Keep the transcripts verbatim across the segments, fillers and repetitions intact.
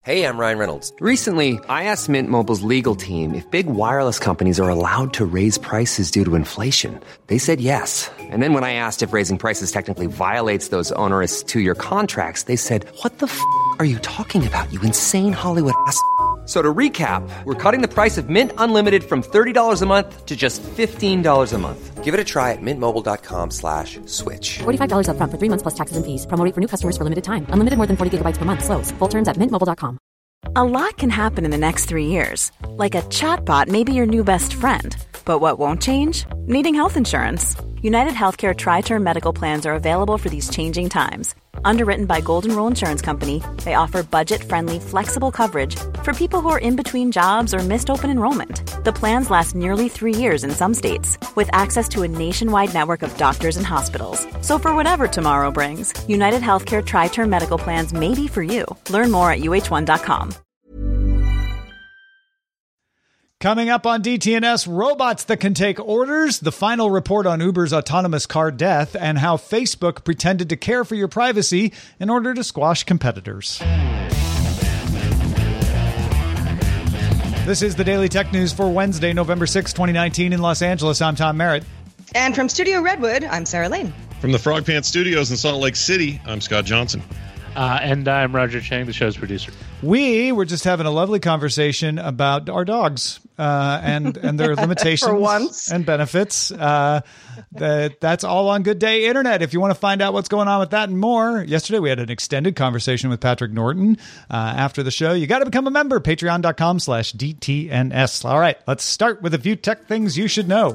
Hey, I'm Ryan Reynolds. Recently, I asked Mint Mobile's legal team if big wireless companies are allowed to raise prices due to inflation. They said yes. And then when I asked if raising prices technically violates those onerous two-year contracts, they said, what the f*** are you talking about, you insane Hollywood ass f- So to recap, we're cutting the price of Mint Unlimited from thirty dollars a month to just fifteen dollars a month. Give it a try at mintmobile.com slash switch. forty-five dollars up front for three months plus taxes and fees. Promo rate for new customers for limited time. Unlimited more than forty gigabytes per month. Slows full terms at mint mobile dot com. A lot can happen in the next three years. Like a chatbot may be your new best friend. But what won't change? Needing health insurance. United Healthcare Tri-Term Medical Plans are available for these changing times. Underwritten by Golden Rule Insurance Company, they offer budget-friendly, flexible coverage for people who are in between jobs or missed open enrollment. The plans last nearly three years in some states, with access to a nationwide network of doctors and hospitals. So for whatever tomorrow brings, United Healthcare Tri-Term Medical Plans may be for you. Learn more at U H one dot com. Coming up on D T N S, robots that can take orders, the final report on Uber's autonomous car death, and how Facebook pretended to care for your privacy in order to squash competitors. This is the Daily Tech News for Wednesday, November sixth, twenty nineteen in Los Angeles. I'm Tom Merritt. And from Studio Redwood, I'm Sarah Lane. From the Frog Pants Studios in Salt Lake City, I'm Scott Johnson. Uh, and I'm Roger Chang, the show's producer. We were just having a lovely conversation about our dogs uh, and and their limitations For once. and benefits. Uh, that that's all on Good Day Internet. If you want to find out what's going on with that and more, yesterday we had an extended conversation with Patrick Norton uh, after the show. You got to become a member. Patreon.com slash DTNS. All right, let's start with a few tech things you should know.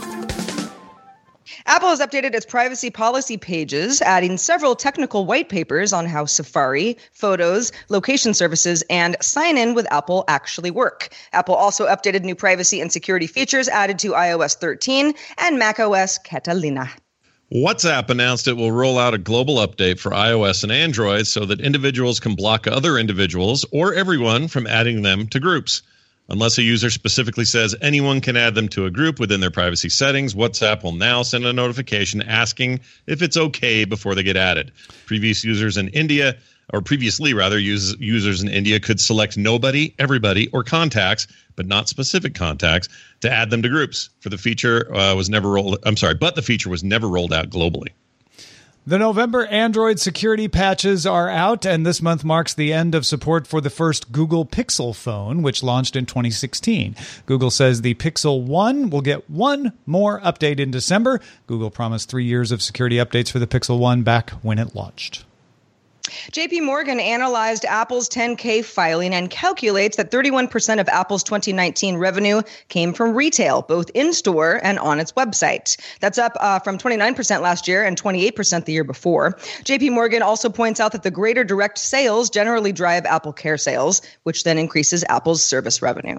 Apple has updated its privacy policy pages, adding several technical white papers on how Safari, Photos, location services, and sign-in with Apple actually work. Apple also updated new privacy and security features added to i O S thirteen and macOS Catalina. WhatsApp announced it will roll out a global update for iOS and Android so that individuals can block other individuals or everyone from adding them to groups. Unless a user specifically says anyone can add them to a group within their privacy settings, WhatsApp will now send a notification asking if it's okay before they get added. Previous users in India, or previously rather, use, users in India could select nobody, everybody, or contacts, but not specific contacts, to add them to groups. For the feature uh, was never rolled. I'm sorry, but the feature was never rolled out globally. The November Android security patches are out, and this month marks the end of support for the first Google Pixel phone, which launched in twenty sixteen. Google says the Pixel one will get one more update in December. Google promised three years of security updates for the Pixel one back when it launched. J P Morgan analyzed Apple's ten K filing and calculates that thirty-one percent of Apple's twenty nineteen revenue came from retail, both in-store and on its website. That's up uh, from twenty-nine percent last year and twenty-eight percent the year before. J P Morgan also points out that the greater direct sales generally drive Apple Care sales, which then increases Apple's service revenue.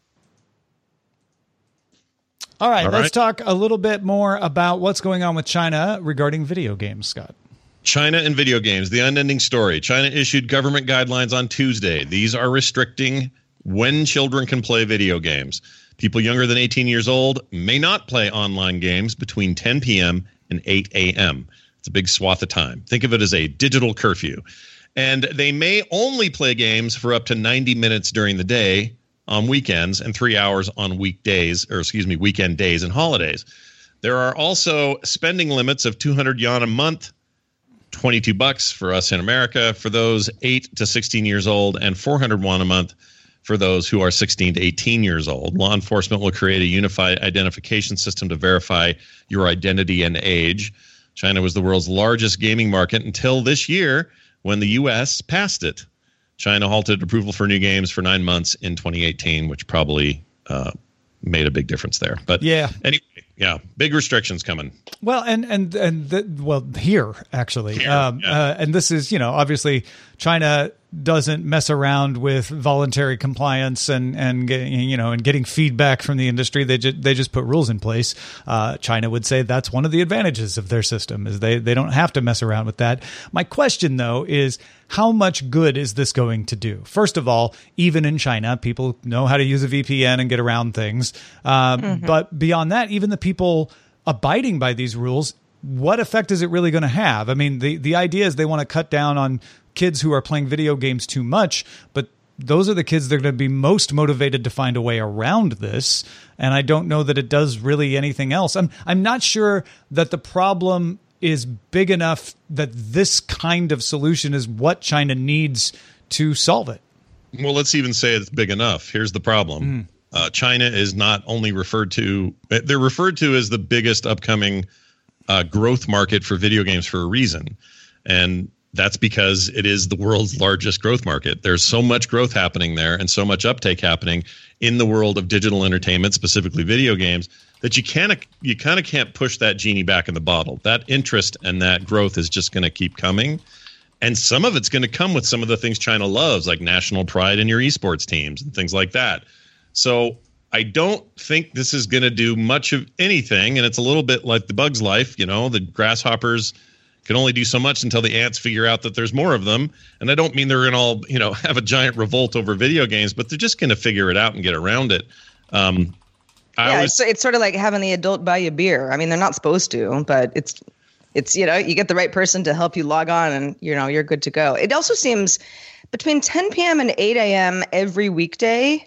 All right, All let's right. talk a little bit more about what's going on with China regarding video games, Scott. China and video games, the unending story. China issued government guidelines on Tuesday. These are restricting when children can play video games. People younger than eighteen years old may not play online games between ten p.m. and eight a.m. It's a big swath of time. Think of it as a digital curfew. And they may only play games for up to ninety minutes during the day on weekends and three hours on weekdays, or excuse me, weekend days and holidays. There are also spending limits of two hundred yuan a month, twenty-two bucks for us in America for those eight to sixteen years old, and four hundred yuan a month for those who are sixteen to eighteen years old. Law enforcement will create a unified identification system to verify your identity and age. China was the world's largest gaming market until this year when the U S passed it. China halted approval for new games for nine months in twenty eighteen, which probably uh, made a big difference there. But Yeah. anyway, yeah, big restrictions coming. Well, and and and the, well, here actually, Here, um, yeah. uh, and this is, you know, obviously China doesn't mess around with voluntary compliance and and getting, you know, and getting feedback from the industry. They just they just put rules in place. Uh, China would say that's one of the advantages of their system is they they don't have to mess around with that. My question though is, how much good is this going to do? First of all, even in China, people know how to use a V P N and get around things. Uh, Mm-hmm. But beyond that, even the people abiding by these rules, what effect is it really going to have? I mean, the, the idea is they want to cut down on kids who are playing video games too much, but those are the kids that are going to be most motivated to find a way around this. And I don't know that it does really anything else. I'm I'm not sure that the problem is big enough that this kind of solution is what China needs to solve it. Well, let's even say it's big enough. Here's the problem. Mm. Uh, China is not only referred to, they're referred to as the biggest upcoming uh, growth market for video games for a reason. And that's because it is the world's largest growth market. There's so much growth happening there and so much uptake happening in the world of digital entertainment, specifically video games, that you can't you kind of can't push that genie back in the bottle. That interest and that growth is just going to keep coming. And some of it's going to come with some of the things China loves, like national pride in your esports teams and things like that. So I don't think this is going to do much of anything. And it's a little bit like the bug's life. You know, the grasshoppers can only do so much until the ants figure out that there's more of them. And I don't mean they're going to all, you know, have a giant revolt over video games, but they're just going to figure it out and get around it. Um, I yeah, always, it's, it's sort of like having the adult buy you beer. I mean, they're not supposed to, but it's, it's, you know, you get the right person to help you log on and, you know, you're good to go. It also seems between ten p.m. and eight a.m. every weekday,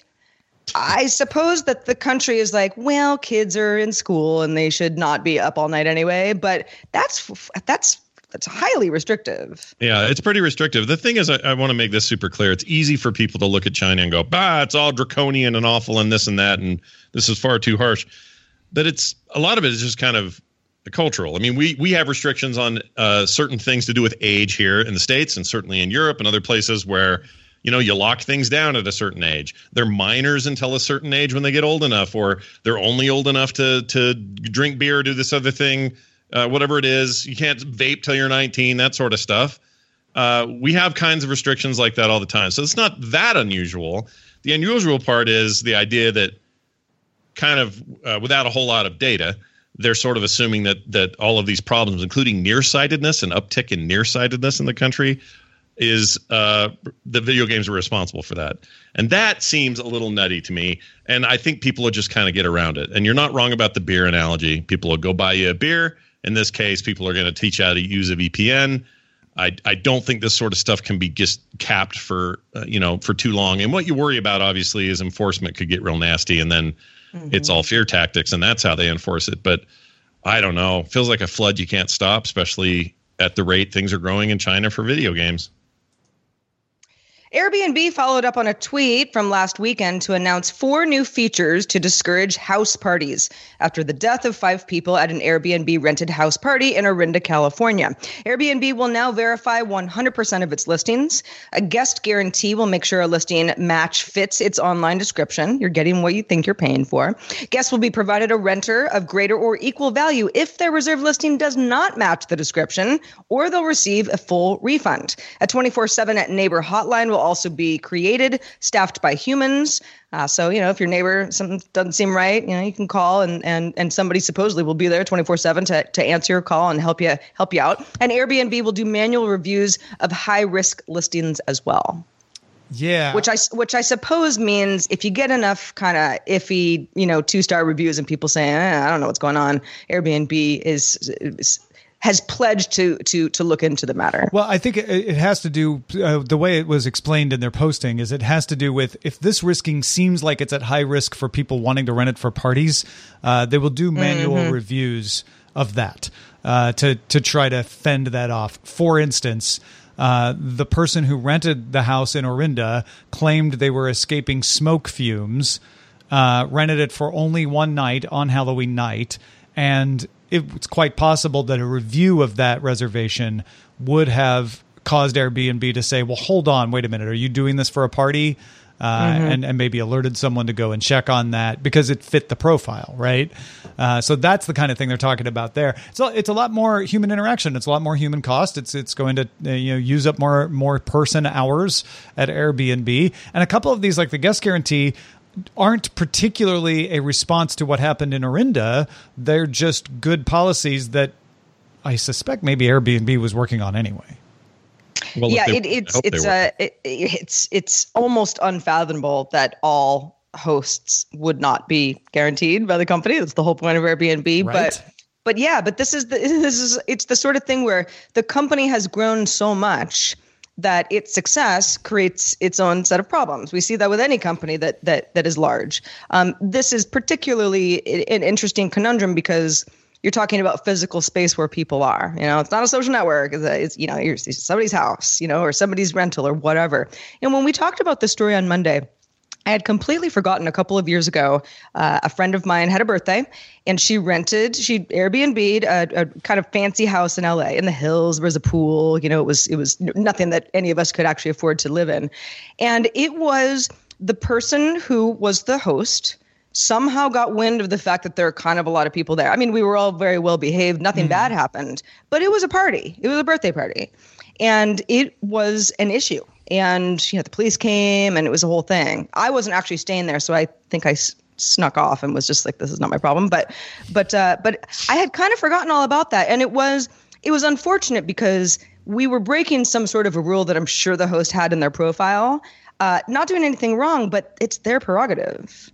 I suppose that the country is like, well, kids are in school and they should not be up all night anyway. But that's that's that's highly restrictive. Yeah, it's pretty restrictive. The thing is, I, I want to make this super clear. It's easy for people to look at China and go, bah, it's all draconian and awful and this and that. And this is far too harsh. But it's a lot of it is just kind of cultural. I mean, we we have restrictions on uh, certain things to do with age here in the States and certainly in Europe and other places where, you know, you lock things down at a certain age. They're minors until a certain age when they get old enough, or they're only old enough to to drink beer or do this other thing, uh, whatever it is. You can't vape till you're nineteen, that sort of stuff. Uh, we have kinds of restrictions like that all the time. So it's not that unusual. The unusual part is the idea that kind of uh, without a whole lot of data, they're sort of assuming that that all of these problems, including nearsightedness and uptick in nearsightedness in the country, is uh, the video games are responsible for that. And that seems a little nutty to me. And I think people will just kind of get around it. And you're not wrong about the beer analogy. People will go buy you a beer. In this case, people are going to teach you how to use a V P N. I, I don't think this sort of stuff can be just capped for, uh, you know, for too long. And what you worry about, obviously, is enforcement could get real nasty. And then mm-hmm. it's all fear tactics. And that's how they enforce it. But I don't know. Feels like a flood you can't stop, especially at the rate things are growing in China for video games. Airbnb followed up on a tweet from last weekend to announce four new features to discourage house parties after the death of five people at an Airbnb rented house party in Orinda, California. Airbnb will now verify one hundred percent of its listings. A guest guarantee will make sure a listing match fits its online description. You're getting what you think you're paying for. Guests will be provided a renter of greater or equal value if their reserved listing does not match the description, or they'll receive a full refund. A twenty-four seven neighbor hotline will also be created, staffed by humans. Uh, so, you know, if your neighbor, something doesn't seem right, you know, you can call and and and somebody supposedly will be there twenty-four seven to, to answer your call and help you help you out. And Airbnb will do manual reviews of high risk listings as well. Yeah. Which I, which I suppose means if you get enough kind of iffy, you know, two-star reviews and people saying, eh, I don't know what's going on, Airbnb is, is has pledged to to to look into the matter. Well, I think it, it has to do, uh, the way it was explained in their posting is it has to do with if this risking seems like it's at high risk for people wanting to rent it for parties, uh, they will do manual mm-hmm. reviews of that uh, to, to try to fend that off. For instance, uh, the person who rented the house in Orinda claimed they were escaping smoke fumes, uh, rented it for only one night on Halloween night, and it's quite possible that a review of that reservation would have caused Airbnb to say, well, hold on, wait a minute. Are you doing this for a party? Uh, mm-hmm. and, and maybe alerted someone to go and check on that because it fit the profile, right? Uh, so that's the kind of thing they're talking about there. So it's a lot more human interaction. It's a lot more human cost. It's it's going to uh, you know use up more more person hours at Airbnb. And a couple of these, like the guest guarantee, aren't particularly a response to what happened in Orinda. They're just good policies that I suspect maybe Airbnb was working on anyway. Well, yeah, they, it, it's it's uh, it, it's it's almost unfathomable that all hosts would not be guaranteed by the company. That's the whole point of Airbnb. Right. But But yeah, but this is the this is it's the sort of thing where the company has grown so much that its success creates its own set of problems. We see that with any company that that that is large. Um, this is particularly an interesting conundrum because you're talking about physical space where people are. You know, it's not a social network. It's, a, it's you know, it's somebody's house, you know, or somebody's rental or whatever. And when we talked about this story on Monday, I had completely forgotten a couple of years ago, uh, a friend of mine had a birthday and she rented, she Airbnb'd a, a kind of fancy house in L A in the hills. There was a pool, you know, it was, it was nothing that any of us could actually afford to live in. And it was the person who was the host somehow got wind of the fact that there are kind of a lot of people there. I mean, we were all very well behaved. Nothing mm. bad happened, but it was a party. It was a birthday party and it was an issue. And, you know, the police came and it was a whole thing. I wasn't actually staying there, so I think I s- snuck off and was just like, this is not my problem. But but uh, but I had kind of forgotten all about that. And it was it was unfortunate because we were breaking some sort of a rule that I'm sure the host had in their profile. Uh, not doing anything wrong, but it's their prerogative.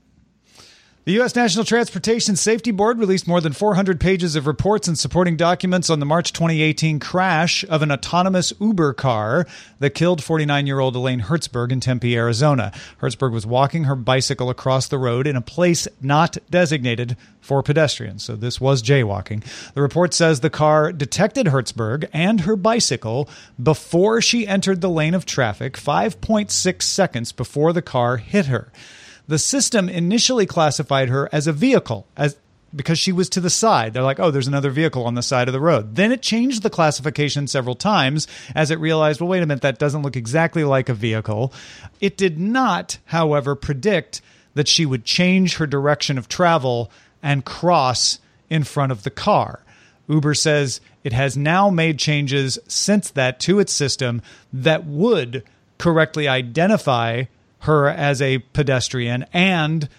The U S National Transportation Safety Board released more than four hundred pages of reports and supporting documents on the March twenty eighteen crash of an autonomous Uber car that killed forty-nine-year-old Elaine Hertzberg in Tempe, Arizona. Hertzberg was walking her bicycle across the road in a place not designated for pedestrians, so this was jaywalking. The report says the car detected Hertzberg and her bicycle before she entered the lane of traffic, five point six seconds before the car hit her. The system initially classified her as a vehicle as because she was to the side. They're like, oh, there's another vehicle on the side of the road. Then it changed the classification several times as it realized, well, wait a minute, that doesn't look exactly like a vehicle. It did not, however, predict that she would change her direction of travel and cross in front of the car. Uber says it has now made changes since that to its system that would correctly identify her as a pedestrian and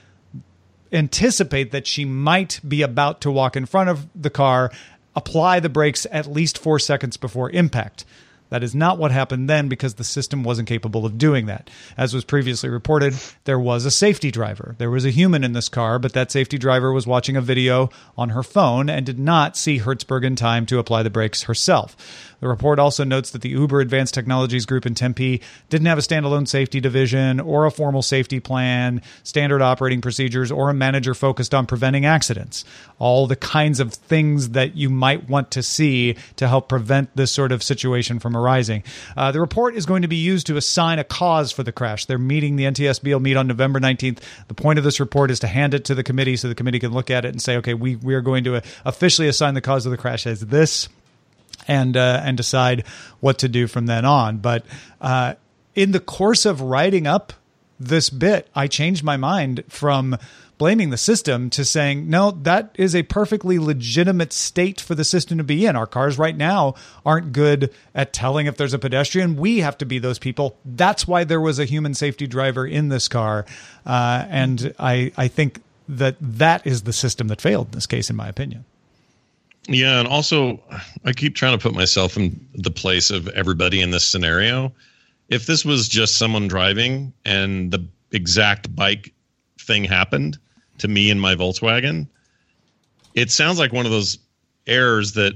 anticipate that she might be about to walk in front of the car, apply the brakes at least four seconds before impact. That is not what happened then because the system wasn't capable of doing that. As was previously reported, there was a safety driver. There was a human in this car, but that safety driver was watching a video on her phone and did not see Hertzberg in time to apply the brakes herself. The report also notes that the Uber Advanced Technologies Group in Tempe didn't have a standalone safety division or a formal safety plan, standard operating procedures, or a manager focused on preventing accidents. All the kinds of things that you might want to see to help prevent this sort of situation from arising. Uh, the report is going to be used to assign a cause for the crash. They're meeting, the N T S B will meet on November nineteenth. The point of this report is to hand it to the committee so the committee can look at it and say, okay, we, we are going to officially assign the cause of the crash as this. And uh, and decide what to do from then on. But uh, in the course of writing up this bit, I changed my mind from blaming the system to saying, no, that is a perfectly legitimate state for the system to be in. Our cars right now aren't good at telling if there's a pedestrian. We have to be those people. That's why there was a human safety driver in this car. Uh, and I, I think that that is the system that failed in this case, in my opinion. Yeah, and also I keep trying to put myself in the place of everybody in this scenario. If this was just someone driving and the exact bike thing happened to me in my Volkswagen, it sounds like one of those errors that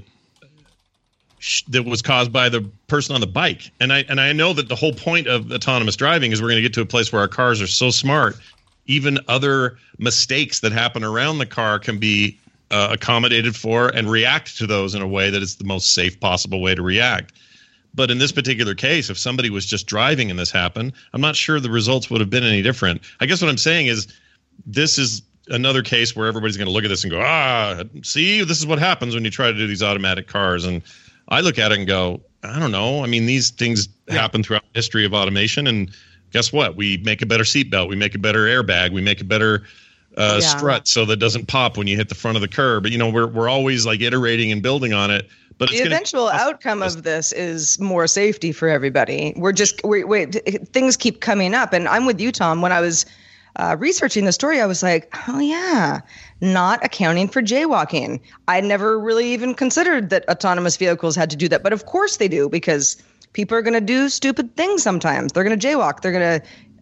that was caused by the person on the bike. And I and I know that the whole point of autonomous driving is we're going to get to a place where our cars are so smart, even other mistakes that happen around the car can be Uh, accommodated for and react to those in a way that is the most safe possible way to react. But in this particular case, if somebody was just driving and this happened, I'm not sure the results would have been any different. I guess what I'm saying is this is another case where everybody's going to look at this and go, ah, see, this is what happens when you try to do these automatic cars. And I look at it and go, I don't know. I mean, these things yeah. happen throughout the history of automation. And guess what? We make a better seatbelt. We make a better airbag. We make a better Uh, yeah. strut so that doesn't pop when you hit the front of the curb. But, you know, we're we're always like iterating and building on it. But the it's eventual gonna- outcome of this is more safety for everybody. We're just we wait. Things keep coming up, and I'm with you, Tom. When I was uh, researching the story, I was like, oh yeah, not accounting for jaywalking. I never really even considered that autonomous vehicles had to do that, but of course they do because people are going to do stupid things sometimes. They're going to jaywalk. They're going to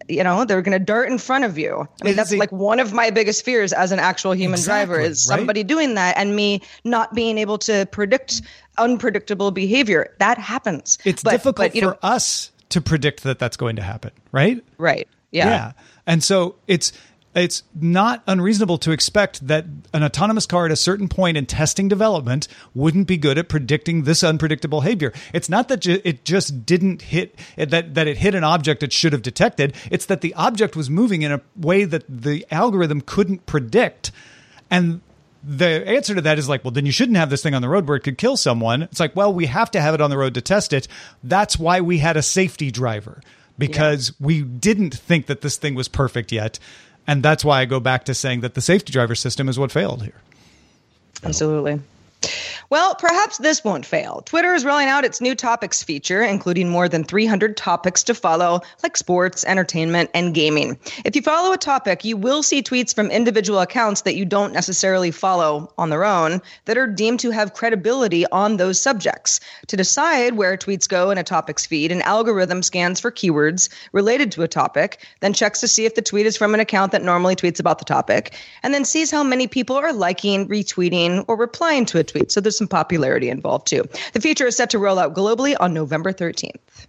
you know, they're going to dart in front of you. I mean, that's like one of my biggest fears as an actual human Exactly, driver is right? somebody doing that and me not being able to predict unpredictable behavior. That happens. It's But- difficult but, you for know, us to predict that that's going to happen, right? Right. Yeah. Yeah. And so it's it's not unreasonable to expect that an autonomous car at a certain point in testing development wouldn't be good at predicting this unpredictable behavior. It's not that ju- it just didn't hit that that it hit an object it should have detected. It's that the object was moving in a way that the algorithm couldn't predict. And the answer to that is like, well, then you shouldn't have this thing on the road where it could kill someone. It's like, well, we have to have it on the road to test it. That's why we had a safety driver, because yeah. we didn't think that this thing was perfect yet. And that's why I go back to saying that the safety driver system is what failed here. Absolutely. Well, perhaps this won't fail. Twitter is rolling out its new topics feature, including more than three hundred topics to follow, like sports, entertainment, and gaming. If you follow a topic, you will see tweets from individual accounts that you don't necessarily follow on their own that are deemed to have credibility on those subjects. To decide where tweets go in a topics feed, an algorithm scans for keywords related to a topic, then checks to see if the tweet is from an account that normally tweets about the topic, and then sees how many people are liking, retweeting, or replying to a tweet. So there's some popularity involved too. The feature is set to roll out globally on November thirteenth.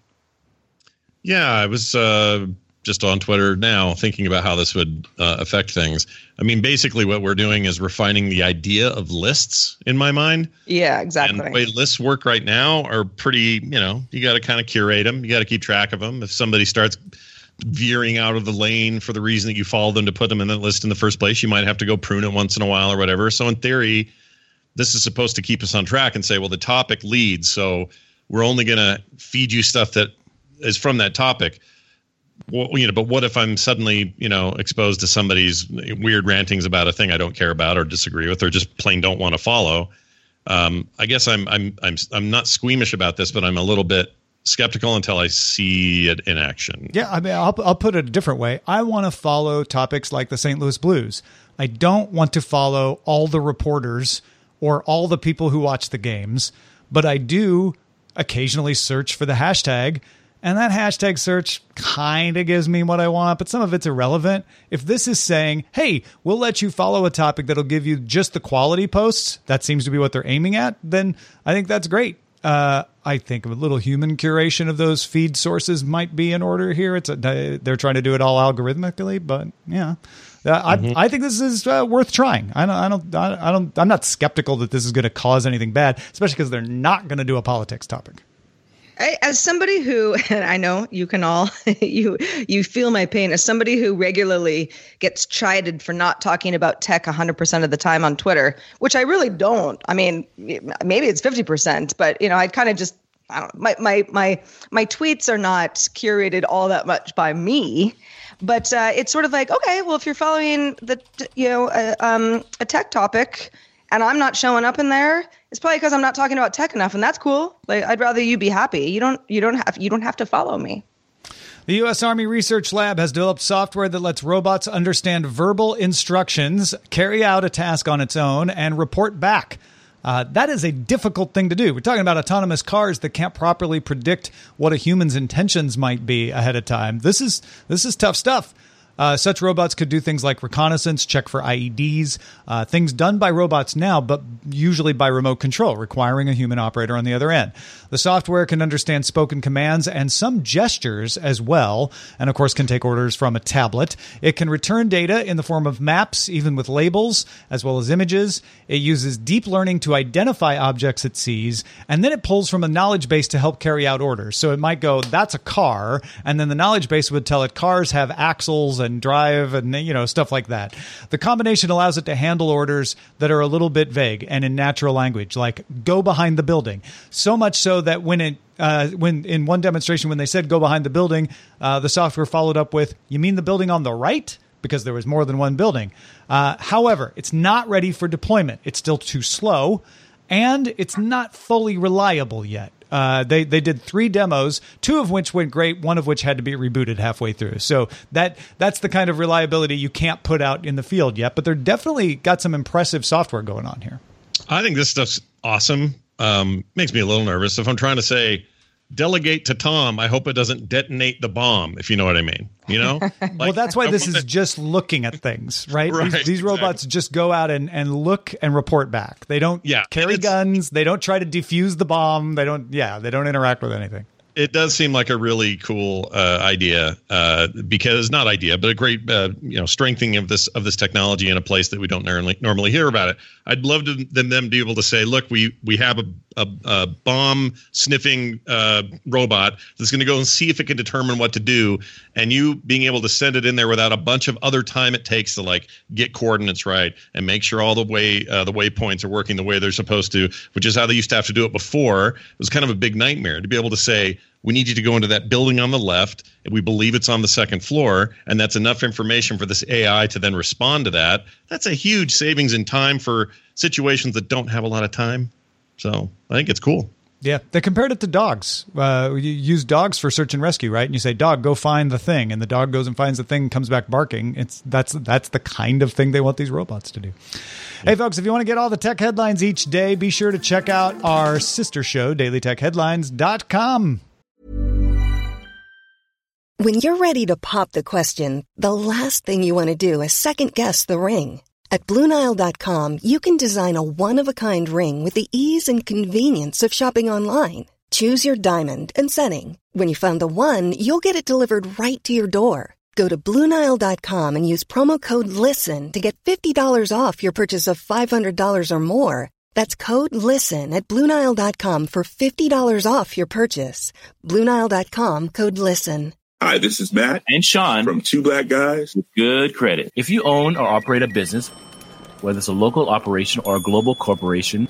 Yeah, I was uh, just on Twitter now thinking about how this would uh, affect things. I mean, basically what we're doing is refining the idea of lists in my mind. Yeah, exactly. And the way lists work right now are pretty, you know, you got to kind of curate them. You got to keep track of them. If somebody starts veering out of the lane for the reason that you followed them to put them in that list in the first place, you might have to go prune it once in a while or whatever. So in theory, this is supposed to keep us on track and say, well, the topic leads, so we're only going to feed you stuff that is from that topic. Well, you know, but what if I'm suddenly, you know, exposed to somebody's weird rantings about a thing I don't care about or disagree with, or just plain don't want to follow? Um, I guess I'm I'm I'm I'm not squeamish about this, but I'm a little bit skeptical until I see it in action. Yeah, I mean, I'll I'll put it a different way. I want to follow topics like the Saint Louis Blues. I don't want to follow all the reporters or all the people who watch the games, but I do occasionally search for the hashtag, and that hashtag search kind of gives me what I want, but some of it's irrelevant. If this is saying, hey, we'll let you follow a topic that'll give you just the quality posts, that seems to be what they're aiming at, then I think that's great. Uh, I think a little human curation of those feed sources might be in order here. It's a, they're trying to do it all algorithmically, but yeah. Uh, mm-hmm. I, I think this is uh, worth trying. I don't, I don't, I don't, I'm not skeptical that this is going to cause anything bad, especially because they're not going to do a politics topic. I, as somebody who, and I know you can all, you you feel my pain, as somebody who regularly gets chided for not talking about tech one hundred percent of the time on Twitter, which I really don't. I mean, maybe it's fifty percent, but, you know, I'd kind of just, I don't know, my, my, my, my tweets are not curated all that much by me. But uh, it's sort of like, okay, well, if you're following the, you know, uh, um, a tech topic and I'm not showing up in there, it's probably because I'm not talking about tech enough, and that's cool. Like, I'd rather you be happy. You don't, you don't have, you don't have to follow me. The U S Army Research Lab has developed software that lets robots understand verbal instructions, carry out a task on its own, and report back. Uh, that is a difficult thing to do. We're talking about autonomous cars that can't properly predict what a human's intentions might be ahead of time. This is this is tough stuff. Uh, such robots could do things like reconnaissance, check for I E Ds, uh, things done by robots now, but usually by remote control, requiring a human operator on the other end. The software can understand spoken commands and some gestures as well, and of course can take orders from a tablet. It can return data in the form of maps, even with labels, as well as images. It uses deep learning to identify objects it sees, and then it pulls from a knowledge base to help carry out orders. So it might go, that's a car, and then the knowledge base would tell it cars have axles and drive and, you know, stuff like that. The combination allows it to handle orders that are a little bit vague and in natural language, like go behind the building. So much so that when it uh, when in one demonstration, when they said go behind the building, uh, the software followed up with, you mean the building on the right? Because there was more than one building. Uh, however, it's not ready for deployment. It's still too slow, and it's not fully reliable yet. Uh, they they did three demos, two of which went great, one of which had to be rebooted halfway through. So that that's the kind of reliability you can't put out in the field yet. But they're definitely got some impressive software going on here. I think this stuff's awesome. Um, makes me a little nervous. If I'm trying to say, delegate to Tom. I hope it doesn't detonate the bomb, if you know what I mean. You know? Like, well, that's why I this wanna- is just looking at things, right? Right, these, these robots exactly. just go out and, and look and report back. They don't Yeah, carry it's- guns. They don't try to defuse the bomb. They don't, yeah, they don't interact with anything. It does seem like a really cool uh, idea, uh, because not idea, but a great uh, you know strengthening of this of this technology in a place that we don't normally normally hear about it. I'd love to them, them to be able to say, look, we we have a, a, a bomb sniffing uh, robot that's going to go and see if it can determine what to do, and you being able to send it in there without a bunch of other time it takes to like get coordinates right and make sure all the way uh, the waypoints are working the way they're supposed to, which is how they used to have to do it before. It was kind of a big nightmare to be able to say, we need you to go into that building on the left, and we believe it's on the second floor, and that's enough information for this A I to then respond to that. That's a huge savings in time for situations that don't have a lot of time. So I think it's cool. Yeah, they compared it to dogs. Uh, you use dogs for search and rescue, right? And you say, "Dog, go find the thing," and the dog goes and finds the thing and comes back barking. It's that's that's the kind of thing they want these robots to do. Hey, folks, if you want to get all the tech headlines each day, be sure to check out our sister show, daily tech headlines dot com. When you're ready to pop the question, the last thing you want to do is second-guess the ring. At Blue Nile dot com, you can design a one-of-a-kind ring with the ease and convenience of shopping online. Choose your diamond and setting. When you find the one, you'll get it delivered right to your door. Go to Blue Nile dot com and use promo code LISTEN to get fifty dollars off your purchase of five hundred dollars or more. That's code LISTEN at Blue Nile dot com for fifty dollars off your purchase. Blue Nile dot com, code LISTEN. Hi, this is Matt and Sean from Two Black Guys with Good Credit. If you own or operate a business, whether it's a local operation or a global corporation,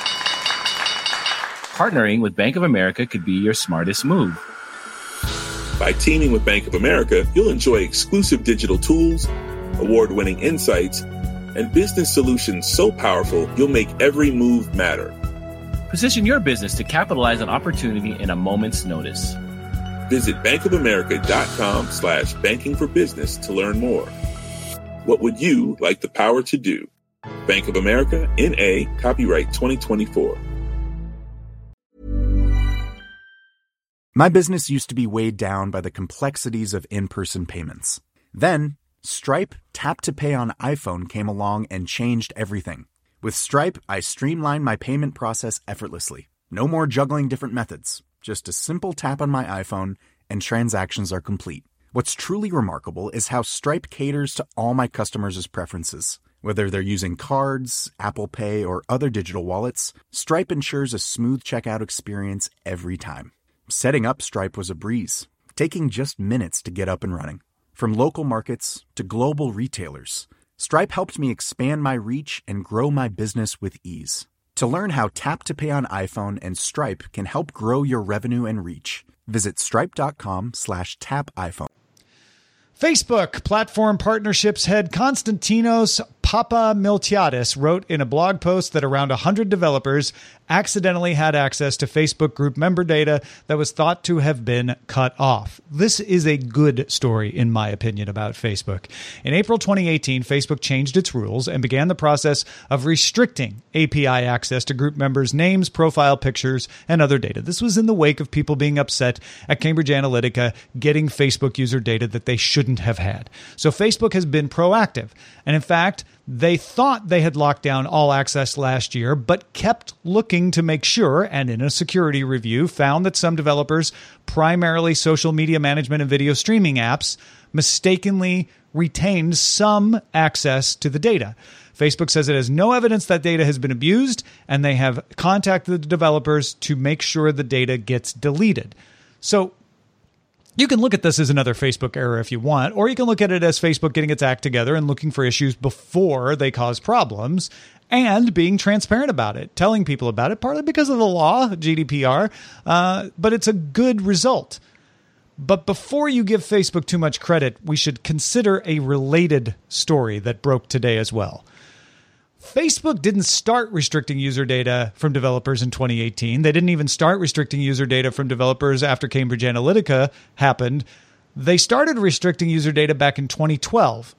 partnering with Bank of America could be your smartest move. By teaming with Bank of America, you'll enjoy exclusive digital tools, award-winning insights, and business solutions so powerful you'll make every move matter. Position your business to capitalize on opportunity in a moment's notice. Visit bankofamerica.com slash banking for business to learn more. What would you like the power to do? Bank of America, N A, copyright twenty twenty-four. My business used to be weighed down by the complexities of in-person payments. Then, Stripe Tap to Pay on iPhone came along and changed everything. With Stripe, I streamlined my payment process effortlessly. No more juggling different methods. Just a simple tap on my iPhone, and transactions are complete. What's truly remarkable is how Stripe caters to all my customers' preferences. Whether they're using cards, Apple Pay, or other digital wallets, Stripe ensures a smooth checkout experience every time. Setting up Stripe was a breeze, taking just minutes to get up and running. From local markets to global retailers, Stripe helped me expand my reach and grow my business with ease. To learn how Tap to Pay on iPhone and Stripe can help grow your revenue and reach, visit stripe.com slash tap iPhone. Facebook platform partnerships head Konstantinos Papamiltiadis wrote in a blog post that around one hundred developers accidentally had access to Facebook group member data that was thought to have been cut off. This is a good story, in my opinion, about Facebook. In April twenty eighteen, Facebook changed its rules and began the process of restricting A P I access to group members' names, profile pictures, and other data. This was in the wake of people being upset at Cambridge Analytica getting Facebook user data that they shouldn't have had. So Facebook has been proactive. And in fact, they thought they had locked down all access last year, but kept looking to make sure, and in a security review, found that some developers, primarily social media management and video streaming apps, mistakenly retained some access to the data. Facebook says it has no evidence that data has been abused, and they have contacted the developers to make sure the data gets deleted. So you can look at this as another Facebook error if you want, or you can look at it as Facebook getting its act together and looking for issues before they cause problems and being transparent about it, telling people about it, partly because of the law, G D P R, uh, but it's a good result. But before you give Facebook too much credit, we should consider a related story that broke today as well. Facebook didn't start restricting user data from developers in twenty eighteen. They didn't even start restricting user data from developers after Cambridge Analytica happened. They started restricting user data back in twenty twelve.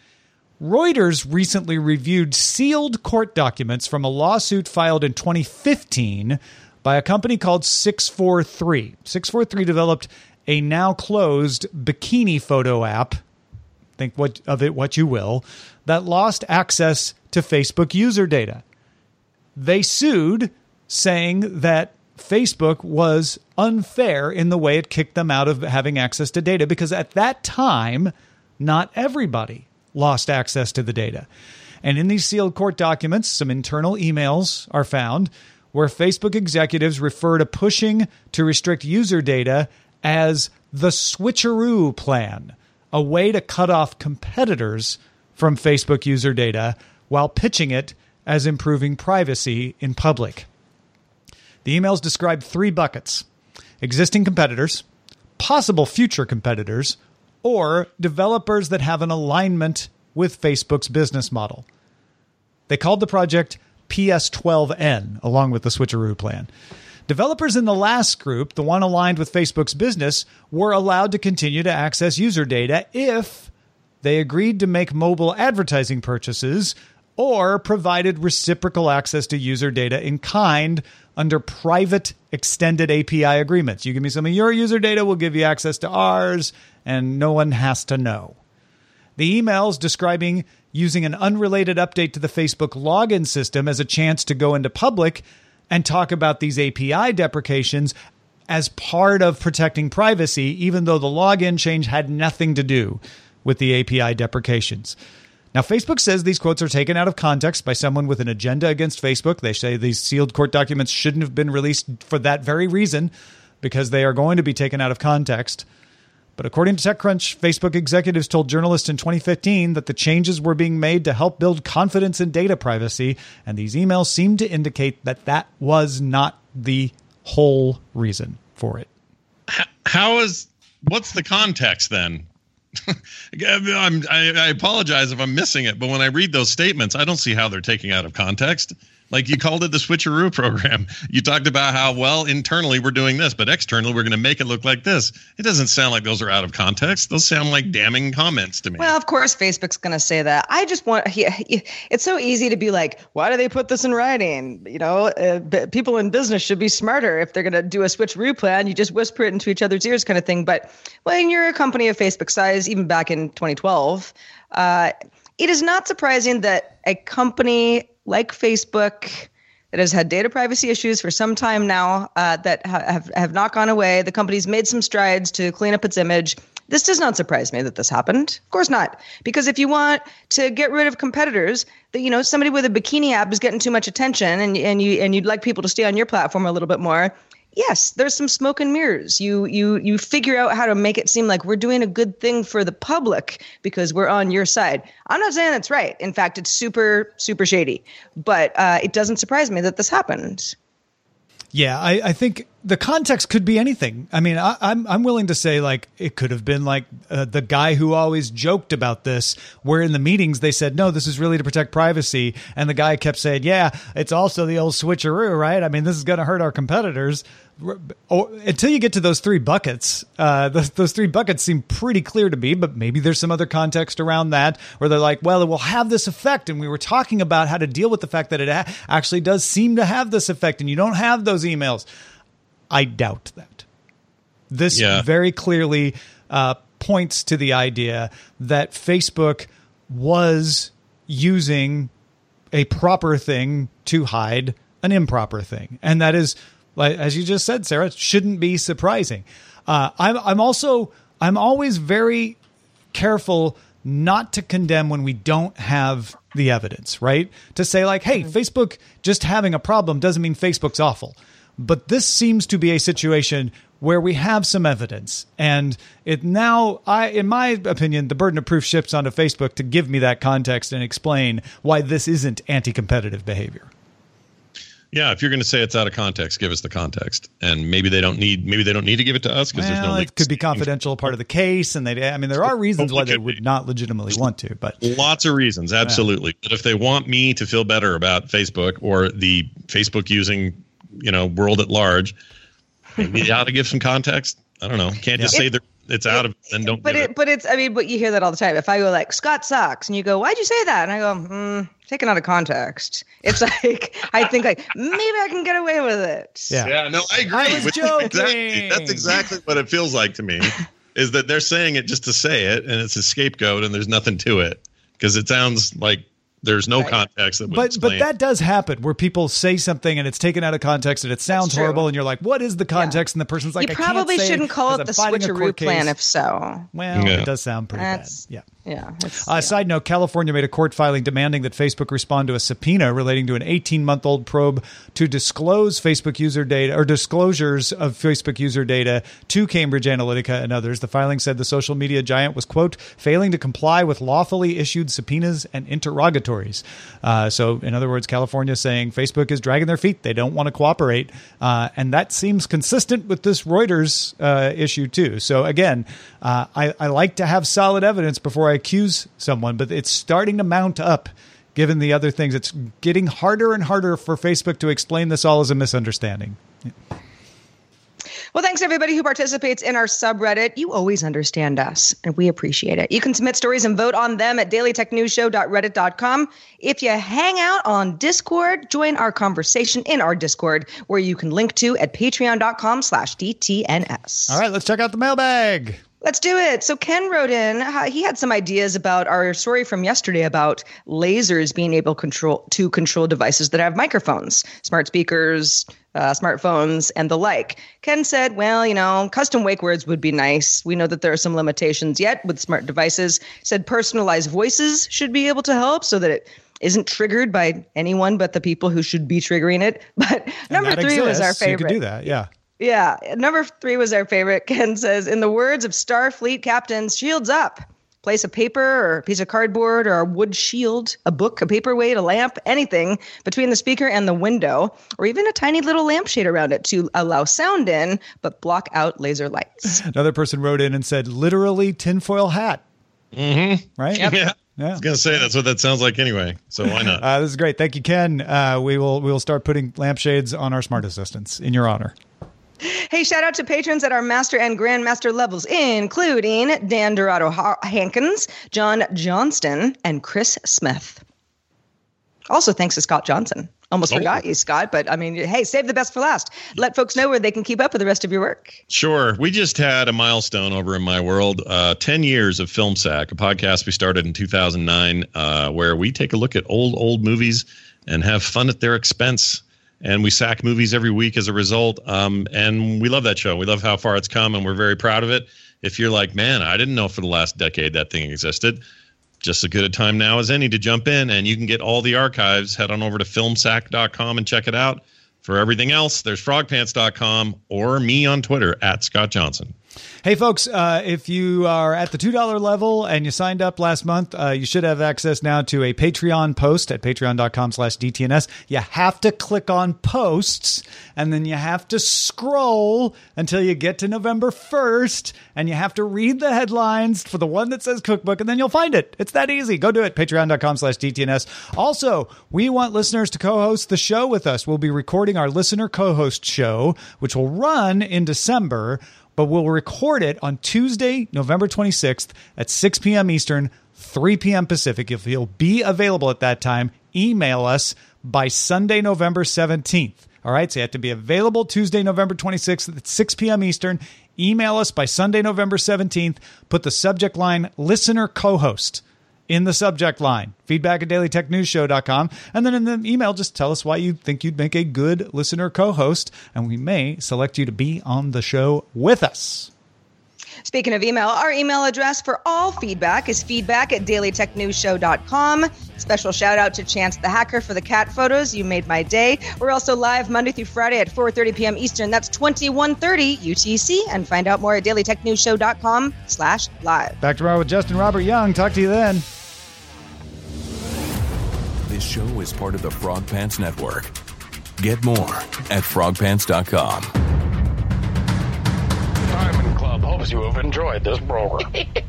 Reuters recently reviewed sealed court documents from a lawsuit filed in twenty fifteen by a company called six four three. six four three developed a now closed bikini photo app, think what of it what you will, that lost access to Facebook user data. They sued, saying that Facebook was unfair in the way it kicked them out of having access to data, because at that time, not everybody lost access to the data. And in these sealed court documents, some internal emails are found where Facebook executives refer to pushing to restrict user data as the switcheroo plan, a way to cut off competitors from Facebook user data while pitching it as improving privacy in public. The emails describe three buckets: existing competitors, possible future competitors, or developers that have an alignment with Facebook's business model. They called the project P S twelve N, along with the switcheroo plan. Developers in the last group, the one aligned with Facebook's business, were allowed to continue to access user data if they agreed to make mobile advertising purchases or provided reciprocal access to user data in kind under private extended A P I agreements. You give me some of your user data, we'll give you access to ours, and no one has to know. The emails describing using an unrelated update to the Facebook login system as a chance to go into public and talk about these A P I deprecations as part of protecting privacy, even though the login change had nothing to do with the A P I deprecations. Now, Facebook says these quotes are taken out of context by someone with an agenda against Facebook. They say these sealed court documents shouldn't have been released for that very reason, because they are going to be taken out of context. But according to TechCrunch, Facebook executives told journalists in twenty fifteen that the changes were being made to help build confidence in data privacy, and these emails seem to indicate that that was not the whole reason for it. How is, what's the context then? I'm, I, I apologize if I'm missing it, but when I read those statements, I don't see how they're taking out of context. Like, you called it the switcheroo program. You talked about how, well, internally we're doing this, but externally we're going to make it look like this. It doesn't sound like those are out of context. Those sound like damning comments to me. Well, of course, Facebook's going to say that. I just want, he, he, it's so easy to be like, why do they put this in writing? You know, uh, people in business should be smarter. If they're going to do a switcheroo plan, you just whisper it into each other's ears kind of thing. But when you're a company of Facebook size, even back in twenty twelve, uh, it is not surprising that a company like Facebook that has had data privacy issues for some time now, uh, that ha- have, have not gone away. The company's made some strides to clean up its image. This does not surprise me that this happened. Of course not. Because if you want to get rid of competitors, that, you know, somebody with a bikini app is getting too much attention, and and you and you'd like people to stay on your platform a little bit more. Yes, there's some smoke and mirrors. You you you figure out how to make it seem like we're doing a good thing for the public because we're on your side. I'm not saying that's right. In fact, it's super, super shady. But uh, it doesn't surprise me that this happened. Yeah, I, I think the context could be anything. I mean, I, I'm I'm willing to say, like, it could have been like uh, the guy who always joked about this, where in the meetings they said, no, this is really to protect privacy. And the guy kept saying, yeah, it's also the old switcheroo, right? I mean, this is going to hurt our competitors. Or, until you get to those three buckets, uh, those, those three buckets seem pretty clear to me, but maybe there's some other context around that where they're like, well, it will have this effect. And we were talking about how to deal with the fact that it a- actually does seem to have this effect, and you don't have those emails. I doubt that. This yeah. very clearly uh, points to the idea that Facebook was using a proper thing to hide an improper thing. And that is, like, as you just said, Sarah, it shouldn't be surprising. Uh, I'm, I'm also, I'm always very careful not to condemn when we don't have the evidence, right? To say like, hey, mm-hmm. Facebook just having a problem doesn't mean Facebook's awful. But this seems to be a situation where we have some evidence. And it now, I, in my opinion, the burden of proof shifts onto Facebook to give me that context and explain why this isn't anti-competitive behavior. Yeah, if you're going to say it's out of context, give us the context, and maybe they don't need maybe they don't need to give it to us because well, there's no. It could be confidential, part of the case, and they. I mean, there are reasons why they would not legitimately want to, but lots of reasons, absolutely. Yeah. But if they want me to feel better about Facebook or the Facebook using, you know, world at large, maybe they ought to give some context. I don't know. Can't just yeah. say they're it's out of it, then don't but give it, it. But it's, I mean, but you hear that all the time. If I go like, Scott sucks, and you go, why'd you say that? And I go, hmm, taken out of context. It's like, I think like, maybe I can get away with it. Yeah, yeah no, I agree. I was with joking. Exactly. That's exactly what it feels like to me, is that they're saying it just to say it, and it's a scapegoat, and there's nothing to it, because it sounds like there's no right. context that would but explain. but that does happen where people say something and it's taken out of context and it sounds horrible and you're like, what is the context? Yeah. And the person's like, you I can't probably say shouldn't it call it I'm the switcheroo plan if so. Well, yeah. it does sound pretty That's, bad. Yeah. Yeah. Uh, yeah. Side note, California made a court filing demanding that Facebook respond to a subpoena relating to an eighteen-month-old probe to disclose Facebook user data or disclosures of Facebook user data to Cambridge Analytica and others. The filing said the social media giant was, quote, failing to comply with lawfully issued subpoenas and interrogatories. Uh, so, in other words, California saying Facebook is dragging their feet. They don't want to cooperate. Uh, and that seems consistent with this Reuters uh, issue, too. So, again, uh, I, I like to have solid evidence before I accuse someone, but it's starting to mount up given the other things. It's getting harder and harder for Facebook to explain this all as a misunderstanding. Yeah. Well, thanks to everybody who participates in our subreddit. You always understand us, and we appreciate it. You can submit stories and vote on them at daily tech news show dot reddit dot com. If you hang out on Discord, join our conversation in our Discord, where you can link to at patreon dot com slash D T N S. All right, let's check out the mailbag. Let's do it. So Ken wrote in, uh, he had some ideas about our story from yesterday about lasers being able control to control devices that have microphones, smart speakers, uh, smartphones, and the like. Ken said, well, you know, custom wake words would be nice. We know that there are some limitations yet with smart devices. He said personalized voices should be able to help so that it isn't triggered by anyone but the people who should be triggering it. But number three exists, was our so you favorite. could do that, yeah. Yeah. Number three was our favorite. Ken says, in the words of Starfleet captains, shields up. Place a paper or a piece of cardboard or a wood shield, a book, a paperweight, a lamp, anything between the speaker and the window, or even a tiny little lampshade around it to allow sound in, but block out laser lights. Another person wrote in and said, literally tinfoil hat. Mm-hmm. Right? Yep. Yeah. Yeah. I was going to say that's what that sounds like anyway. So why not? uh, this is great. Thank you, Ken. Uh, we will we will start putting lampshades on our smart assistants in your honor. Hey, shout out to patrons at our master and grandmaster levels, including Dan Dorado Hankins, John Johnston, and Chris Smith. Also, thanks to Scott Johnson. Almost oh. forgot you, Scott, but I mean, hey, save the best for last. Let folks know where they can keep up with the rest of your work. Sure. We just had a milestone over in my world, uh, ten years of Film Sack, a podcast we started in two thousand nine, uh, where we take a look at old, old movies and have fun at their expense. And we sack movies every week as a result. Um, and we love that show. We love how far it's come, and we're very proud of it. If you're like, man, I didn't know for the last decade that thing existed, just as good a time now as any to jump in, and you can get all the archives. Head on over to film sack dot com and check it out. For everything else, there's frog pants dot com or me on Twitter at Scott Johnson. Hey, folks, uh, if you are at the two dollar level and you signed up last month, uh, you should have access now to a Patreon post at patreon dot com slash D T N S. You have to click on posts, and then you have to scroll until you get to November first, and you have to read the headlines for the one that says cookbook, and then you'll find it. It's that easy. Go do it, patreon dot com slash D T N S. Also, we want listeners to co-host the show with us. We'll be recording our listener co-host show, which will run in December, but we'll record it on Tuesday, November twenty-sixth at six p.m. Eastern, three p.m. Pacific. If you'll be available at that time, email us by Sunday, November seventeenth. All right, so you have to be available Tuesday, November twenty-sixth at six p.m. Eastern. Email us by Sunday, November seventeenth. Put the subject line listener co-host in the subject line, feedback at daily tech news show dot com. And then in the email, just tell us why you think you'd make a good listener co-host, and we may select you to be on the show with us. Speaking of email, our email address for all feedback is feedback at daily tech news show dot com. Special shout out to Chance the Hacker for the cat photos. You made my day. We're also live Monday through Friday at four thirty p.m. Eastern. That's twenty-one thirty U T C. And find out more at daily tech news show dot com slash live. Back tomorrow with Justin Robert Young. Talk to you then. This show is part of the Frog Pants Network. Get more at frog pants dot com. Diamond Club hopes you have enjoyed this program.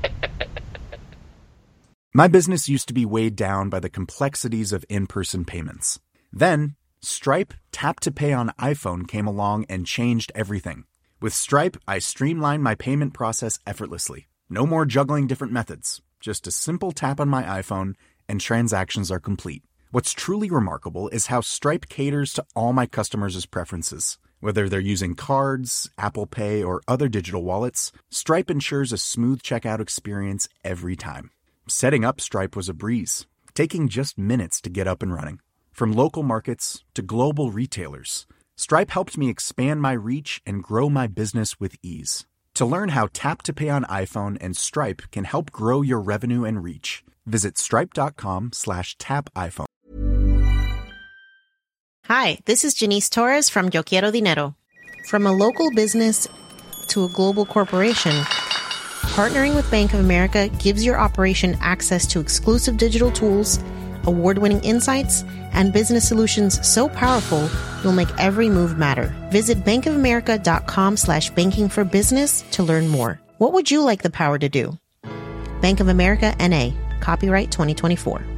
My business used to be weighed down by the complexities of in-person payments. Then, Stripe Tap to Pay on iPhone came along and changed everything. With Stripe, I streamlined my payment process effortlessly. No more juggling different methods. Just a simple tap on my iPhone and transactions are complete. What's truly remarkable is how Stripe caters to all my customers' preferences. Whether they're using cards, Apple Pay, or other digital wallets, Stripe ensures a smooth checkout experience every time. Setting up Stripe was a breeze, taking just minutes to get up and running. From local markets to global retailers, Stripe helped me expand my reach and grow my business with ease. To learn how Tap to Pay on iPhone and Stripe can help grow your revenue and reach, visit stripe.com slash tap iPhone. Hi, this is Janice Torres from Yo Quiero Dinero. From a local business to a global corporation, partnering with Bank of America gives your operation access to exclusive digital tools, award-winning insights, and business solutions so powerful you'll make every move matter. Visit bankofamerica.com slash banking for business to learn more. What would you like the power to do? Bank of America, N A. Copyright twenty twenty-four.